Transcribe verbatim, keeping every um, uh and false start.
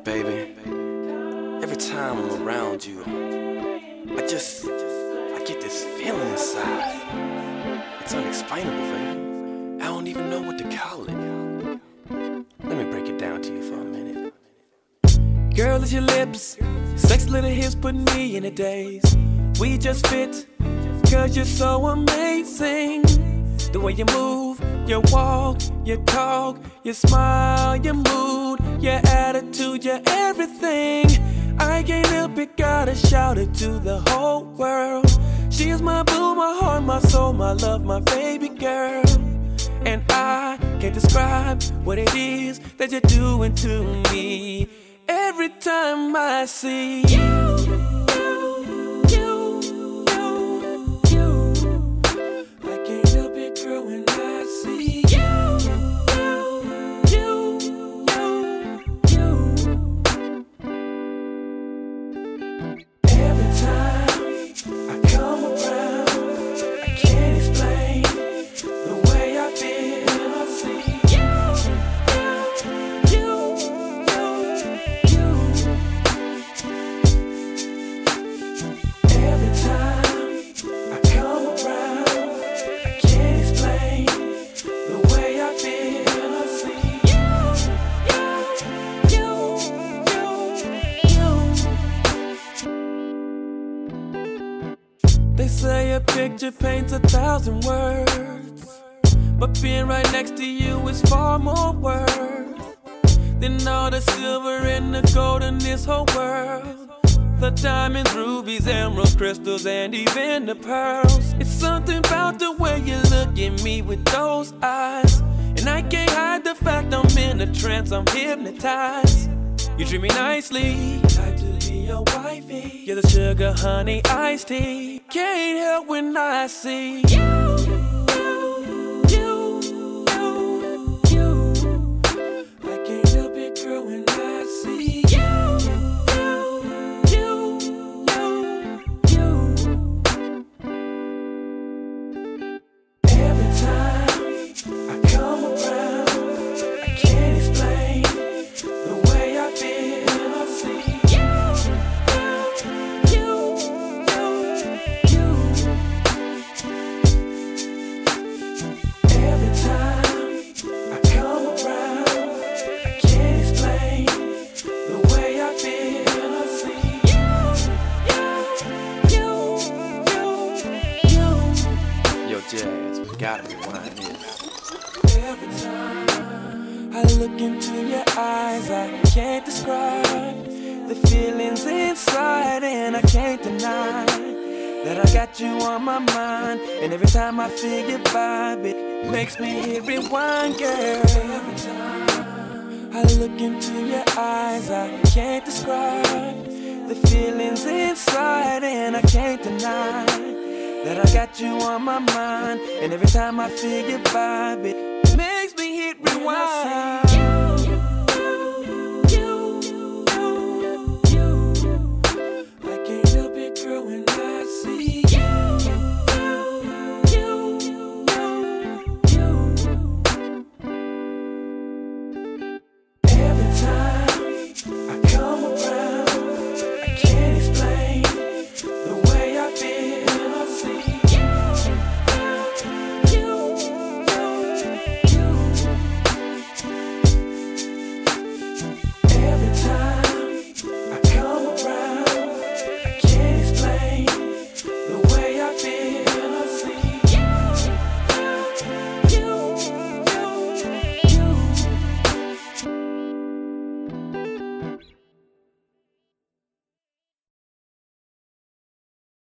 Baby, every time I'm around you, I just, I get this feeling inside. It's unexplainable, baby. I don't even know what to call it. Let me break it down to you for a minute. Girl, it's your lips, sex little hips put me in a daze. We just fit, cause you're so amazing. The way you move, your walk, your talk, your smile, your mood, your attitude, your everything. I can't help it, gotta shout it to the whole world. She is my boo, my heart, my soul, my love, my baby girl. And I can't describe what it is that you're doing to me. Every time I see you, they say a picture paints a thousand words, but being right next to you is far more worth than all the silver and the gold in this whole world. The diamonds, rubies, emeralds, crystals, and even the pearls. It's something about the way you look at me with those eyes, and I can't hide the fact I'm in a trance, I'm hypnotized. You treat me nicely, type to be your wifey. You're the sugar, honey, iced tea. Can't help when I see you, you, you, you, you. I can't help it, girl, when I see you, you, you, you, you. Every time I come around, I can't explain the way I feel when I see you, you, you, you. Every time I come around, I can't explain the way I feel when I see you, you, you, you. Yo, Jazz, we gotta rewind this. Every time I look into your eyes, I can't describe the feelings inside, and I can't deny that I got you on my mind. And every time I feel your vibe, it makes me hit rewind, girl. Every time I look into your eyes, I can't describe the feelings inside, and I can't deny that I got you on my mind. And every time I feel your vibe, it makes me hit rewind.